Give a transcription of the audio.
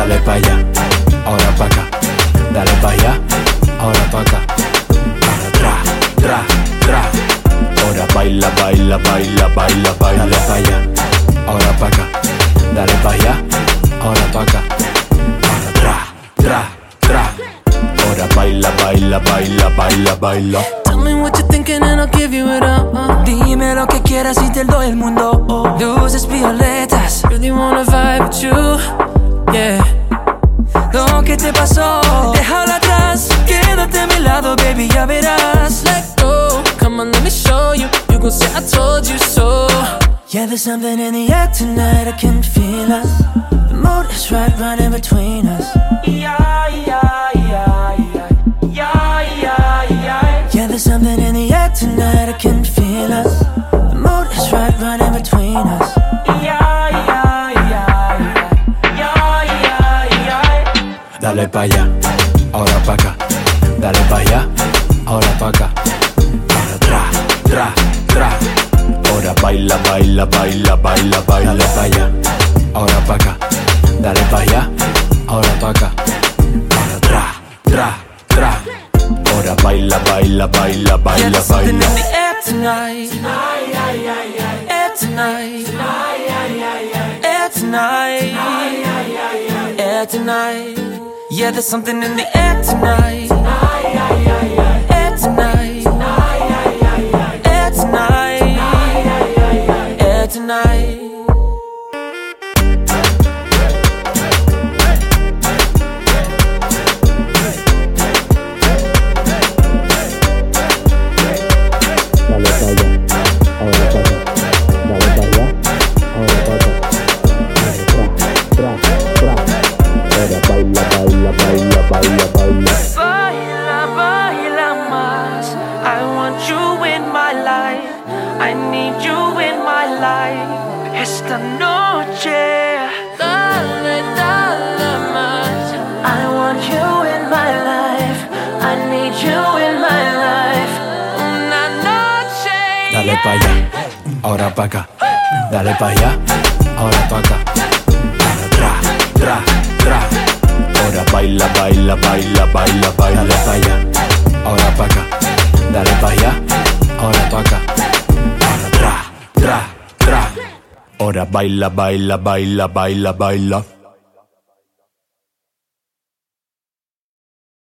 Dale pa' allá, ahora pa' acá. Dale pa' allá, ahora pa' acá. Ahora tra, tra, tra. Ahora baila, baila, baila, baila, baila. Dale pa' allá, ahora pa' acá. Dale pa' allá, ahora pa' acá. Ahora tra, tra, tra. Ahora baila, baila, baila, baila, baila. Tell me what you're thinking and I'll give you it up. Dime lo que quieras y te doy el mundo. Luces violetas, really wanna vibe with you, yeah. Lo que te pasó, déjalo atrás. Quédate a mi lado, baby, ya verás. Let go, come on, let me show you. You gon' say I told you so. Yeah, there's something in the air tonight, I can feel us. The mood is right, running between us. Yeah, yeah, yeah, yeah. Yeah, yeah, yeah. Yeah, there's something in the air tonight, I can feel us. The mood is right, running between us. Yeah, yeah, yeah, yeah. Yeah, yeah, yeah. Dale pa' allá, ahora pa' acá. Dale pa' allá, ahora pa' acá. Ahora tra, tra, tra. Ahora baila, baila, baila, baila, baila. Dale pa' allá, ahora pa' acá. Dale pa' allá, ahora pa' acá. Ahora tra, tra, tra. Ahora baila, baila, baila, baila, Yeah, there's something in baila. the air tonight. Air tonight. Air tonight. Air tonight. Yeah, there's something in the air tonight. Air tonight. Air tonight. Air tonight. Baila, baila más. I want you in my life. I need you in my life. Esta noche. Dale, dale más. I want you in my life. I need you in my life. Una noche. Dale pa' allá, ahora pa' acá. Dale pa' allá, ahora pa' acá. Ahora tra, tra, tra. Ahora baila, baila, baila, baila, baila. Dale pa' allá, ahora pa' acá. Dale pa' allá, ahora pa' acá. Ahora tra, tra, tra. Ahora baila, baila, baila, baila, baila.